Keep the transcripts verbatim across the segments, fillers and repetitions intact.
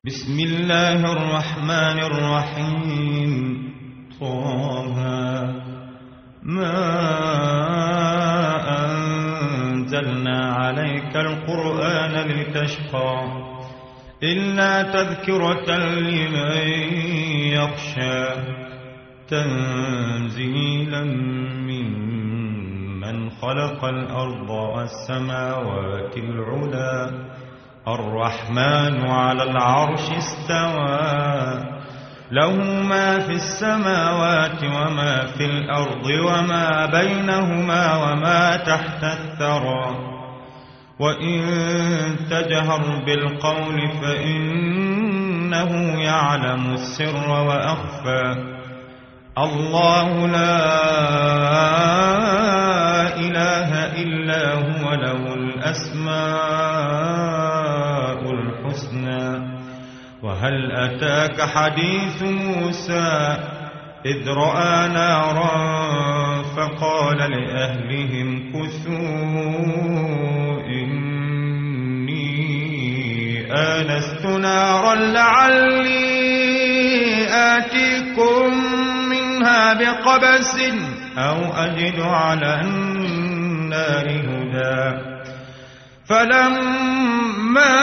بسم الله الرحمن الرحيم. طه ما أنزلنا عليك القرآن لتشقى إلا تذكرة لمن يخشى تنزيلا ممن خلق الأرض والسماوات العلى الرحمن على العرش استوى له ما في السماوات وما في الأرض وما بينهما وما تحت الثرى وإن تجهر بالقول فإنه يعلم السر وأخفى الله لا إله إلا هو له الأسماء الحسنى. وهل أتاك حديث موسى إذ رأى نارا فقال لأهلهم كثوا إني آنست نارا لعلي آتيكم منها بقبس أو أجد على النار هدى. فلما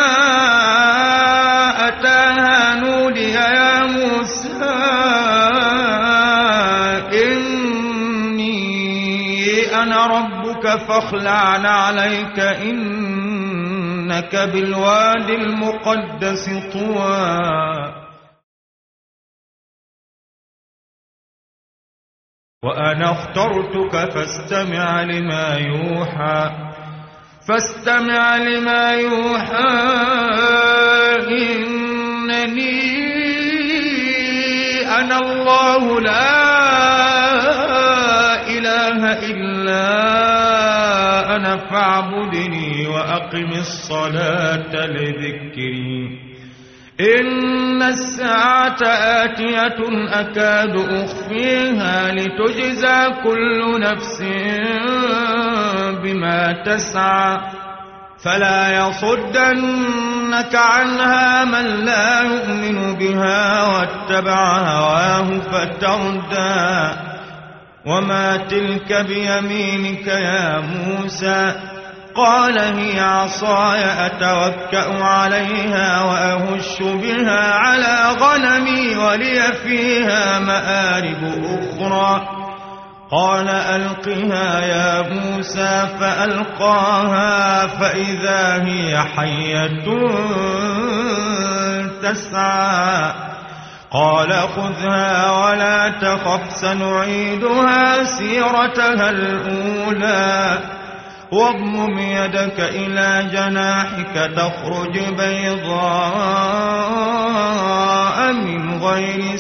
أتاها نودي يا موسى إني أنا ربك فاخلع نعليك إنك بالواد المقدس طوى. وأنا اخترتك فاستمع لما يوحى فاستمع لما يوحى إنني أنا الله لا إله إلا أنا فاعبدني وأقم الصلاة لذكري. إن الساعة آتية أكاد أخفيها لتجزى كل نفس بما تسعى فلا يصدنك عنها من لا يؤمن بها واتبع هواه فتردى. وما تلك بيمينك يا موسى قال هي عصاي أتوكأ عليها وأهش بها على غنمي ولي فيها مآرب أخرى. قال ألقها يا موسى فألقاها فإذا هي حية تسعى. قال خذها ولا تخف سنعيدها سيرتها الأولى واضمم يدك إلى جناحك تخرج بيضاء من غير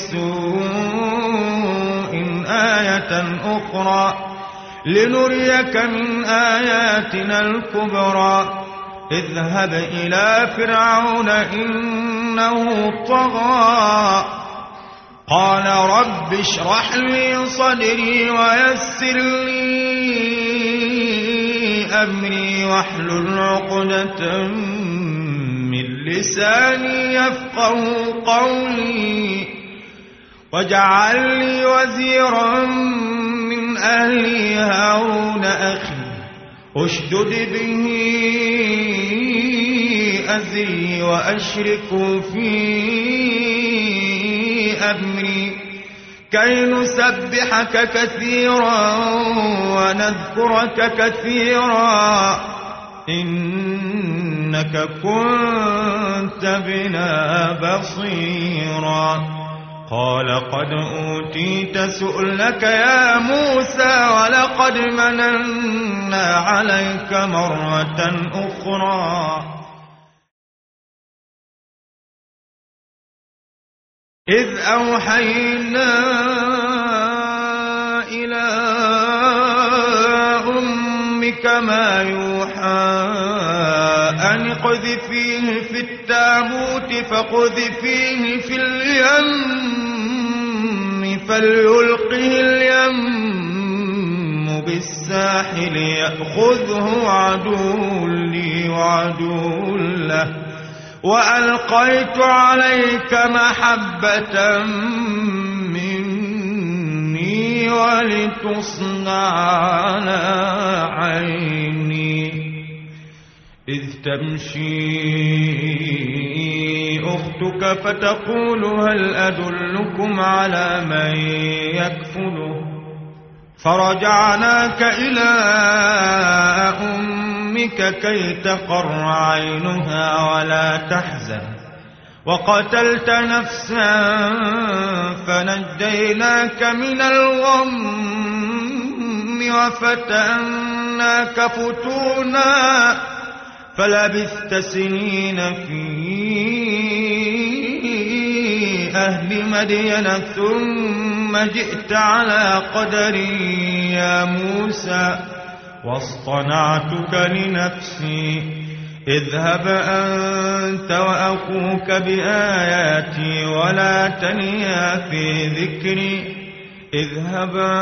سوء آية أخرى لنريك من آياتنا الكبرى. اذهب إلى فرعون إنه طغى قال رب اشرح لي صدري ويسر لي أمري واحلل عقدة من لساني يفقه قولي واجعل لي وزيرا من أهلي هارون أخي اشدد به أزري وأشركه في أمري كي نسبحك كثيرا ونذكرك كثيرا إنك كنت بنا بصيرا. قال قد أوتيت سؤلك يا موسى ولقد مننا عليك مرة أخرى إذ أوحينا إلى أمك ما يوحى أن اقذفيه في التابوت فاقذفيه في اليم فليلقه اليم بالساحل يأخذه عدو لي وعدو له وألقيت عليك محبة مني ولتصنع على عيني إذ تمشي أختك فتقول هل أدلكم على من يكفله فرجعناك إلى أمك كي تقر عينها ولا تحزن وقتلت نفسا فنجيناك من الغم وفتناك فتونا فلبثت سنين في أهل مدين ثم جئت على قدري يا موسى واصطنعتك لنفسي اذهب أنت وأخوك بآياتي ولا تنيا في ذكري اذهبا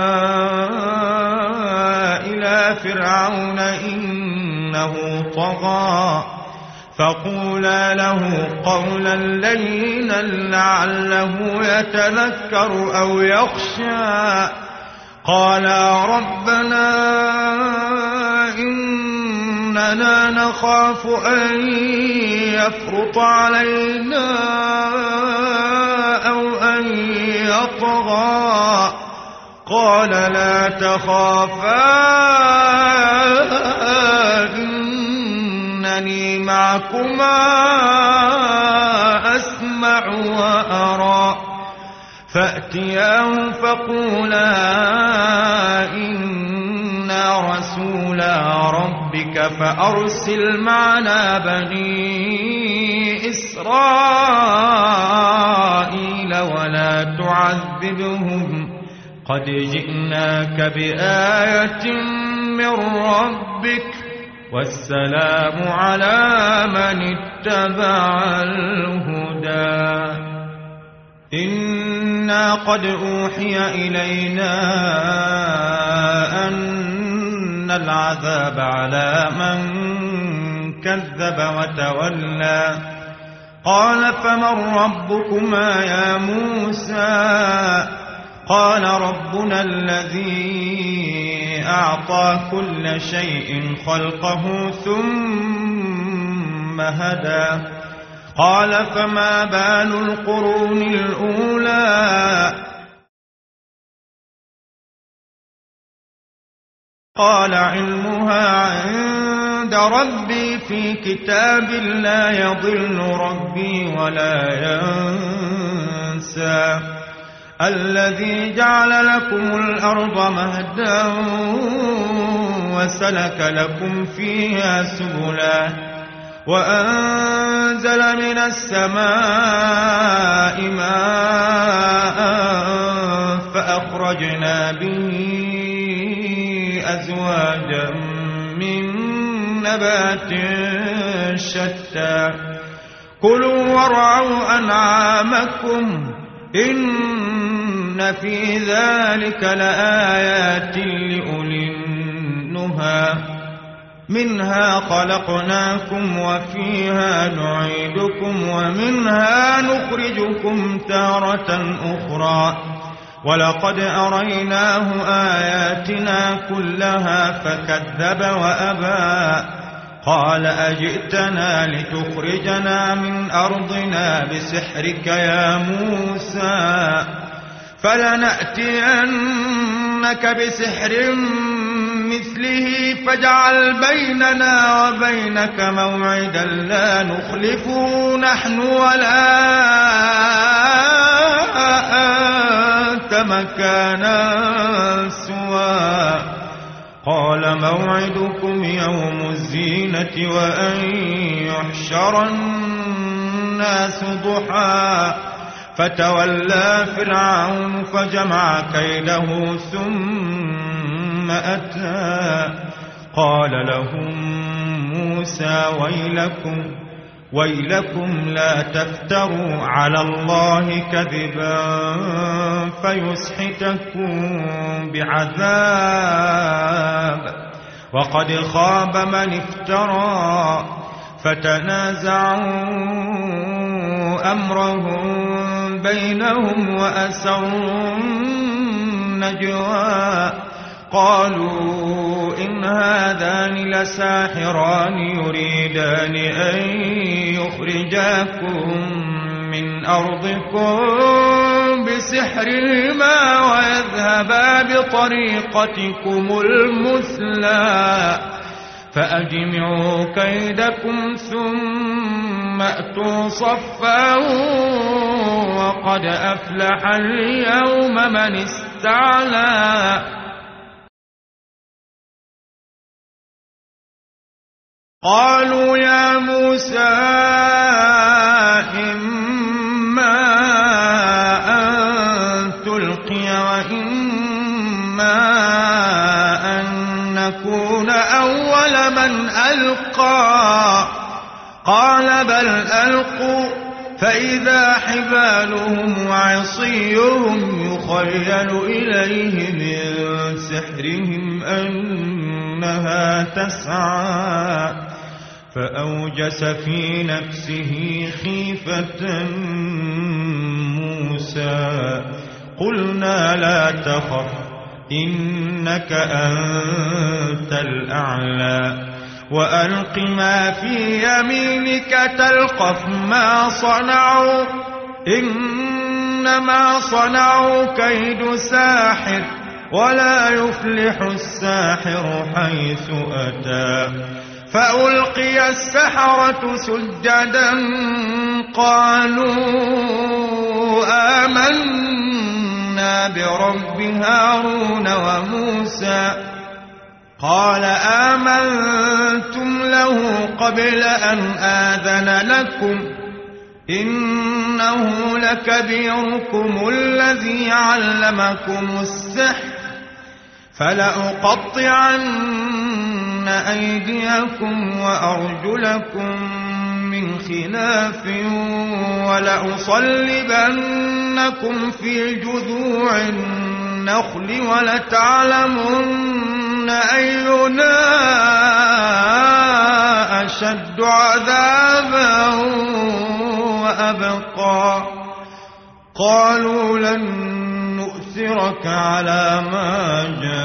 إلى فرعون إنه طغى فقولا له قولا لينا لعله يتذكر أو يخشى قالا ربنا إننا نخاف أن يفرط علينا أو أن يطغى قال لا تخافا إنني معكما أسمع وأرى فأتياه فقولا إنا رسولا ربك فأرسل معنا بني إسرائيل ولا تعذبهم قد جئناك بآية من ربك والسلام على من اتبع الهدى إنا قد أوحي إلينا أن العذاب على من كذب وتولى قال فمن ربكما يا موسى قال ربنا الذي أعطى كل شيء خلقه ثم هدى قال فما بال القرون الأولى قال علمها عند ربي في كتاب لا يضل ربي ولا ينسى الذي جعل لكم الأرض مهدا وسلك لكم فيها سبلا وأنزل من السماء ماء فأخرجنا به أزواجا من نبات شتى كلوا وارعوا أنعامكم إن في ذلك لآيات لأولي النهى منها خلقناكم وفيها نعيدكم ومنها نخرجكم تارة أخرى ولقد أريناه آياتنا كلها فكذب وأبى قال أجئتنا لتخرجنا من أرضنا بسحرك يا موسى فلنأتينك بسحر مثله فاجعل بيننا وبينك موعدا لا نخلفه نحن ولا أنت مكانا سوى قال موعدكم يوم الزينة وأن يحشر الناس ضحى فتولى فرعون فجمع كيده ثم أتى قال لهم موسى ويلكم ويلكم لا تفتروا على الله كذبا فيسحتكم بعذاب وقد خاب من افترى فتنازعوا أمرهم بينهم وأسروا النجوى قالوا إن هذان لساحران يريدان أن يخرجاكم من أرضكم بسحرهما ويذهبا بطريقتكم المثلى فأجمعوا كيدكم ثم أتوا صفا وقد أفلح اليوم من استعلى قالوا يا موسى إما أن تلقي وإما أن نكون أول من ألقى قال بل ألقوا فإذا حبالهم وعصيهم يخيل إليه من سحرهم أنها تسعى فأوجس في نفسه خيفة موسى قلنا لا تخف إنك أنت الأعلى وألق ما في يمينك تلقف ما صنعوا إنما صنعوا كيد ساحر ولا يفلح الساحر حيث أتى فألقي السحرة سجدا قالوا آمنا برب هارون وموسى قال آمنتم له قبل أن آذن لكم إنه لكبيركم الذي علمكم السحر فلأقطعن أيديكم وأرجلكم من خلاف ولأصلبنكم في جذوع النخل ولتعلمن أينا أشد عذابا وأبقى قالوا لن نؤثرك على ما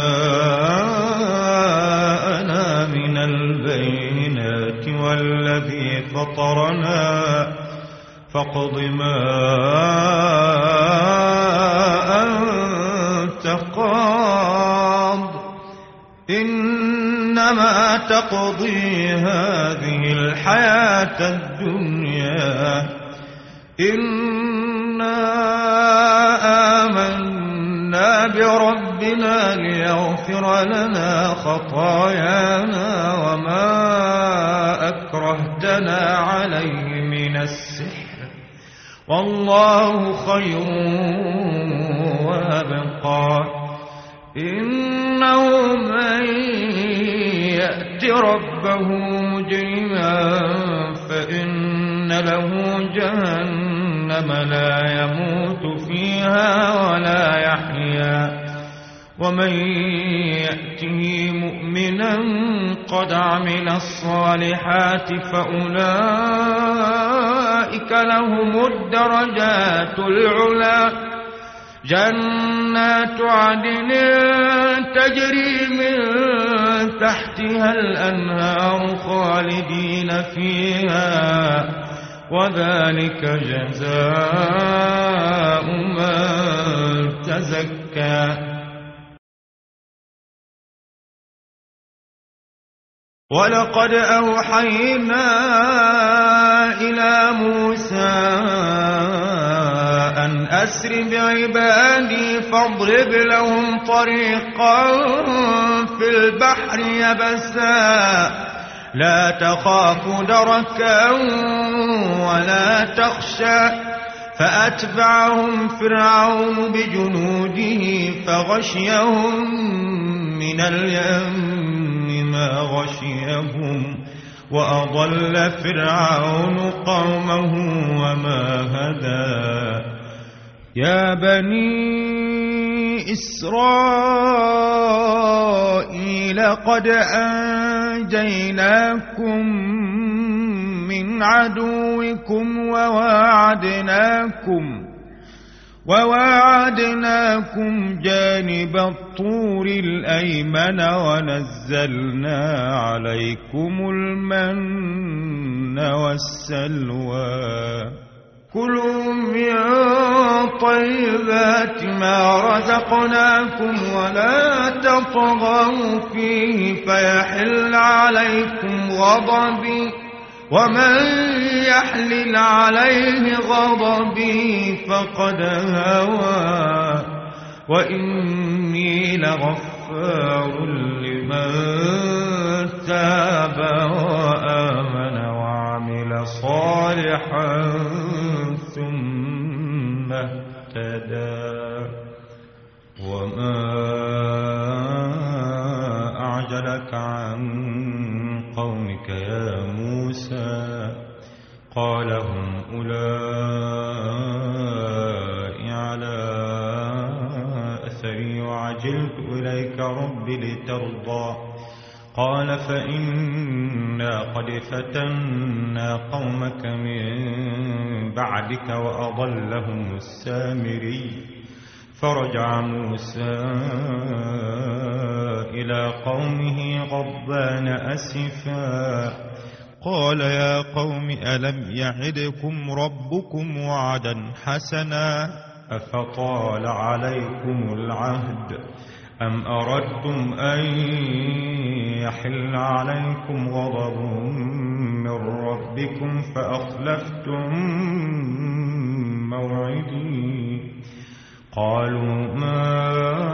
جاءنا من البينات والذي فطرنا فاقض ما أنت قاض إنما تقضي هذه الحياة الدنيا إنا آمنا بربنا ليغفر لنا خطايانا وما أكرهتنا عليه من السحر والله خير وأبقى إنه من يأت ربه مجرما فإن له جهنم لا يموت فيها ولا يحيا ومن يأته مؤمنا قد عمل الصالحات فأولئك لهم الدرجات العلى جنات عدن تجري من تحتها الأنهار خالدين فيها وذلك جزاء من تزكى ولقد أوحينا إلى موسى أن أسر بعبادي فاضرب لهم طريقا في البحر يبسا لا تخاف دركا ولا تخشى فأتبعهم فرعون بجنوده فغشيهم من اليم ما غشيهم وأضل فرعون قومه وما هدى يا بني إسرائيل قد أنجيناكم عدوكم وواعدناكم وواعدناكم جانب الطور الأيمن ونزلنا عليكم المن والسلوى كلوا من طيبات ما رزقناكم ولا تطغوا فيه فيحل عليكم غضبي ومن يحلل عليه غضبي فقد هوى وإني لغفار لمن تاب وآمن وعمل صالحا ثم اهتدى وما أعجلك عن قومك يا موسى قال هم أولئك على أثري وعجلت إليك رب لترضى قال فإنا قد فتنا قومك من بعدك وأضلهم السامري فرجع موسى إلى قومه غضبان أسفا قال يا قوم ألم يعدكم ربكم وعدا حسنا أفطال عليكم العهد أم أردتم أن يحل عليكم غضب من ربكم فأخلفتم موعدي قالوا ما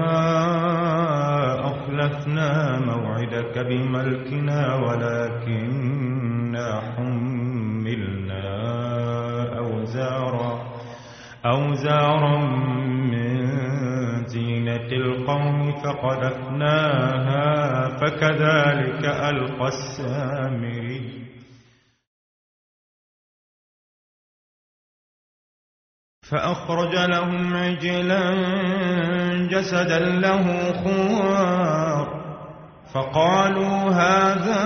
أخلفنا موعدك بملكنا ولكننا حملنا أوزارا أوزارا من زينة القوم فقذفناها فكذلك ألقى السامري فأخرج لهم عجلا جسدا له خوار فقالوا هذا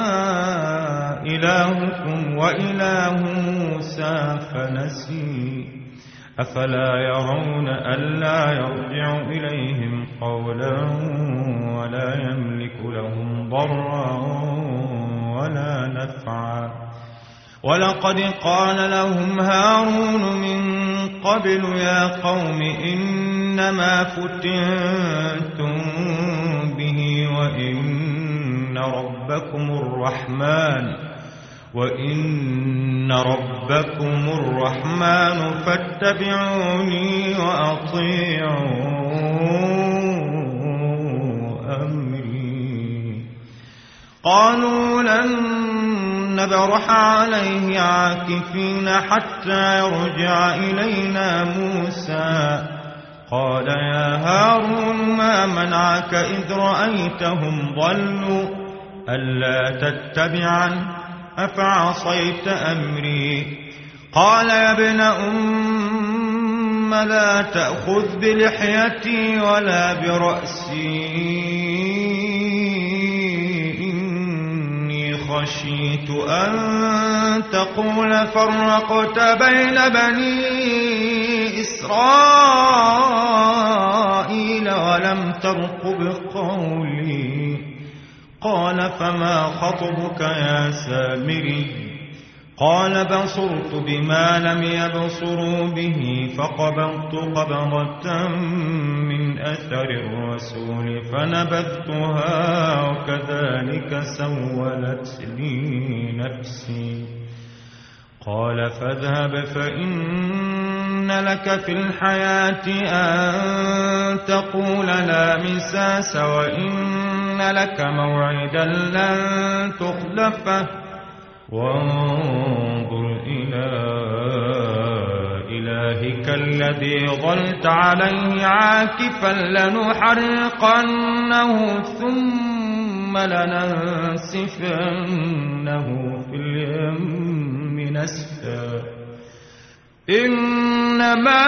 إلهكم وإله موسى فنسي أفلا يرون ألا يرجع إليهم قولا ولا يملك لهم ضرا ولا نفعا ولقد قال لهم هارون من قبل يا قوم إنما فتنتم به وإن ربكم الرحمن وإن ربكم الرحمن فاتبعوني وأطيعوا أمري قالوا لن نبرح عليه عاكفين حتى يرجع إلينا موسى قال يا هارون ما منعك إذ رأيتهم ضلوا ألا تتبعن أفعصيت أمري قال يا ابن أم لا تأخذ بلحيتي ولا برأسي خشيت أن تقول فرقت بين بني إسرائيل ولم ترقب قولي قال فما خطبك يا سامري قال بصرت بما لم يبصروا به فقبضت قبضة من أثر الرسول فنبذتها وكذلك سولت لي نفسي قال فاذهب فإن لك في الحياة أن تقول لا مساس وإن لك موعدا لن تخلفه وانظر إلى إلهك الذي ظلت عليه عاكفا لنحرقنه ثم لننسفنه في اليم نسفا إنما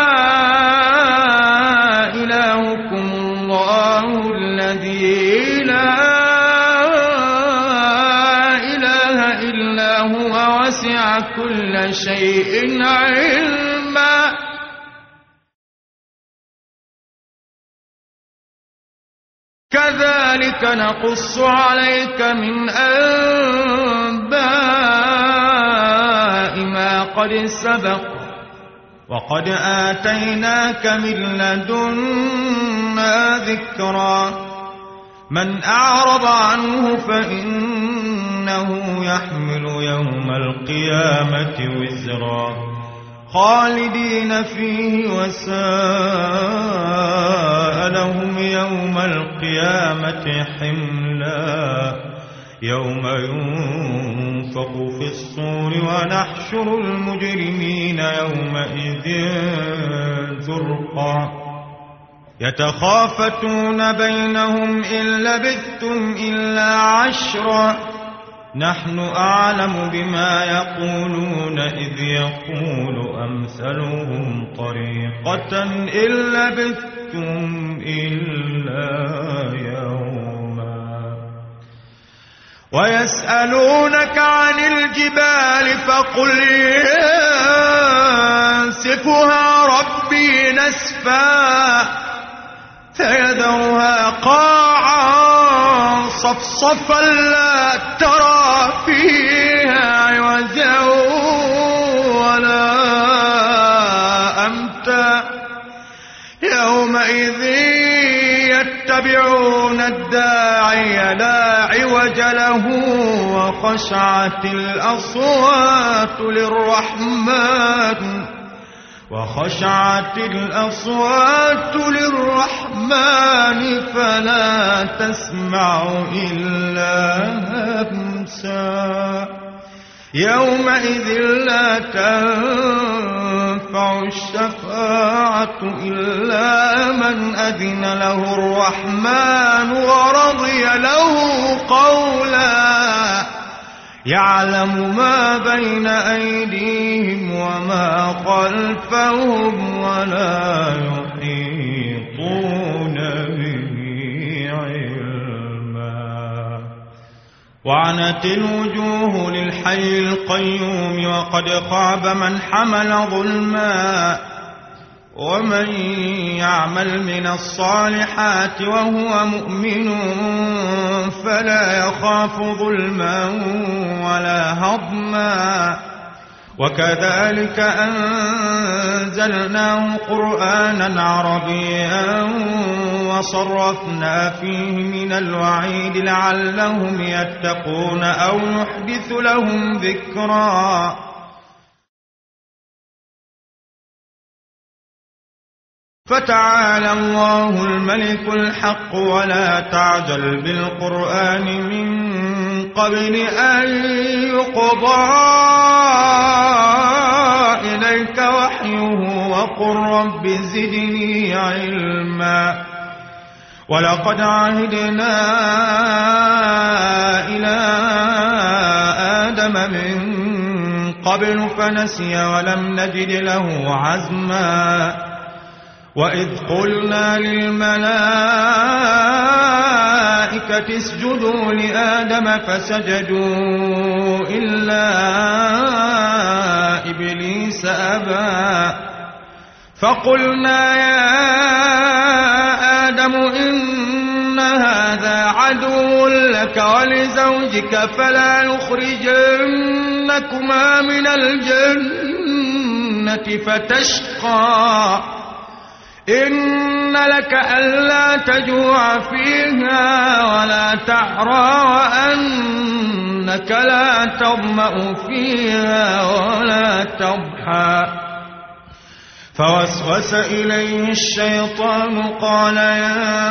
إلهكم الله الذي لا وسع كل شيء علما كذلك نقص عليك من أنباء ما قد سبق وقد آتيناك من لدنا ذكرا من أعرض عنه فإنه يحمل يوم القيامة وزرا خالدين فيه وساء لهم يوم القيامة حملا يوم ينفخ في الصور ونحشر المجرمين يومئذ زرقا يتخافتون بينهم إن لبثتم إلا عشرا نحن أعلم بما يقولون إذ يقول أمثلهم طريقة إن لبثتم إلا يوما ويسألونك عن الجبال فقل ينسفها ربي نسفا فيذرها قاعا صفصفا لا ترى فيها عوجا ولا أمتا يومئذ يتبعون الداعي لا عوج له وخشعت الأصوات للرحمن وخشعت الأصوات للرحمن فلا تسمع إلا همسا يومئذ لا تنفع الشفاعة إلا من أذن له الرحمن ورضي له قولا يعلم ما بين أيديهم وما خلفهم ولا يحيطون به علما وعنت الوجوه للحي القيوم وقد خاب من حمل ظلما ومن يعمل من الصالحات وهو مؤمن فلا يخاف ظلما ولا هضما وكذلك أنزلناه قرآنا عربيا وصرفنا فيه من الوعيد لعلهم يتقون أو يحدث لهم ذكرا فتعالى الله الملك الحق ولا تعجل بالقرآن من قبل أن يقضى إليك وحيه وقل رب زدني علما ولقد عهدنا إلى آدم من قبل فنسي ولم نجد له عزما وإذ قلنا للملائكة اسجدوا لآدم فسجدوا إلا إبليس أبى فقلنا يا آدم إن هذا عدو لك ولزوجك فلا يخرجنكما من الجنة فتشقى إن لك ألا تجوع فيها ولا تعرى وأنك لا تظمأ فيها ولا تضحى فوسوس إليه الشيطان قال يا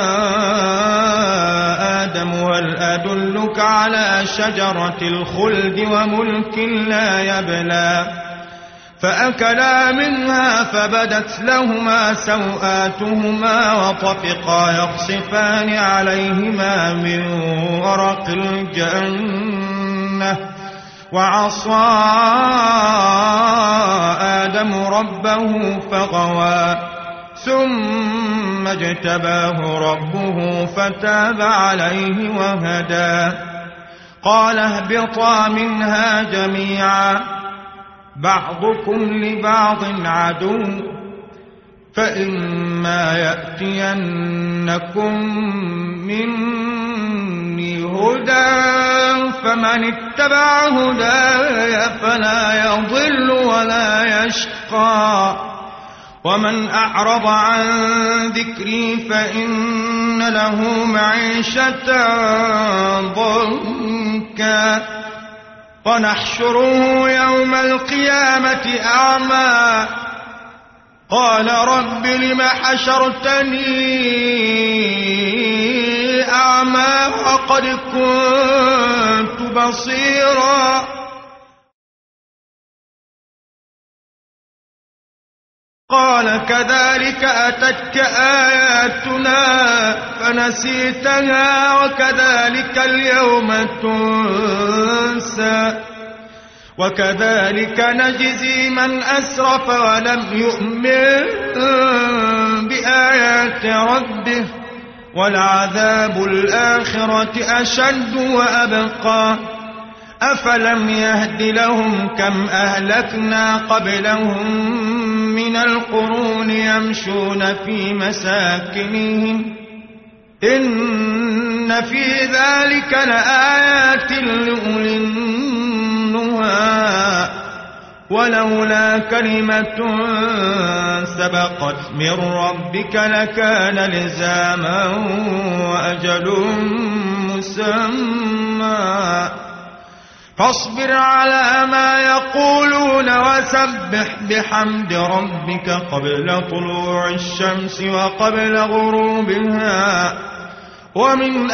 آدم هل أدلك على شجرة الخلد وملك لا يبلى فأكلا منها فبدت لهما سوآتهما وطفقا يخصفان عليهما من ورق الجنة وعصى آدم ربه فغوى ثم اجتباه ربه فتاب عليه وهدى قال اهبطا منها جميعا بعضكم لبعض عدو فإما يأتينكم مني هدى فمن اتبع هداي فلا يضل ولا يشقى ومن أعرض عن ذكري فإن له معيشة ضنكا ونحشره يوم القيامة أعمى قال رب لم حشرتني أعمى وقد كنت بصيرا قال كذلك أتتك آياتنا فنسيتها وكذلك اليوم تنسى وكذلك نجزي من أسرف ولم يؤمن بآيات ربه ولعذاب الآخرة أشد وأبقى أفلم يهد لهم كم أهلكنا قبلهم من القرون يمشون في مساكنهم إن في ذلك لآيات لأولي النهى ولولا كلمة سبقت من ربك لكان لزاما وأجل مسمى فاصبر على ما يقولون وسبح بحمد ربك قبل طلوع الشمس وقبل غروبها ومن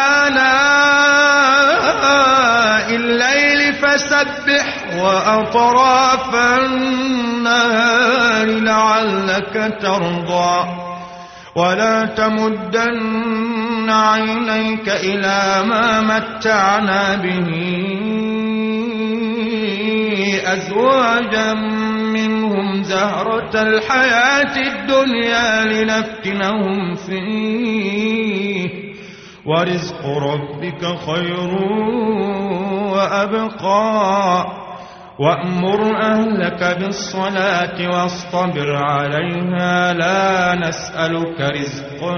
آناء الليل فسبح وأطراف النهار لعلك ترضى ولا تمدن عينيك إلى ما متعنا به أزواجا منهم زهرة الحياة الدنيا لنفتنهم فيه ورزق ربك خير وأبقى وأمر أهلك بالصلاة واصطبر عليها لا نسألك رزقا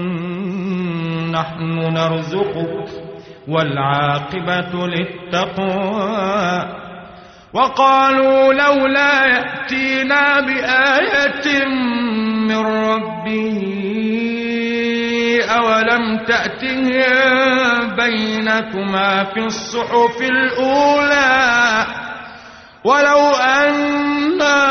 نحن نرزقك والعاقبة للتقوى وقالوا لولا يأتينا بآية من ربه أولم تأتهم بينة ما في الصحف الأولى ولو أنا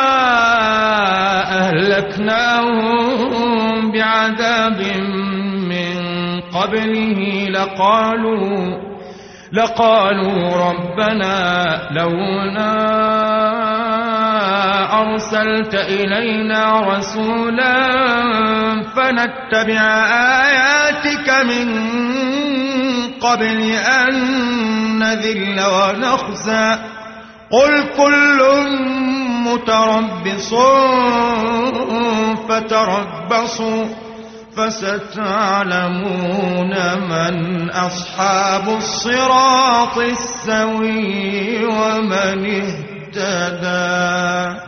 أهلكناهم بعذاب من قبله لقالوا لقالوا ربنا لولا أرسلت إلينا رسولا فنتبع آياتك من قبل أن نذل ونخزى قل كل متربص فتربصوا فستعلمون من أصحاب الصراط السوي ومن اهتدى.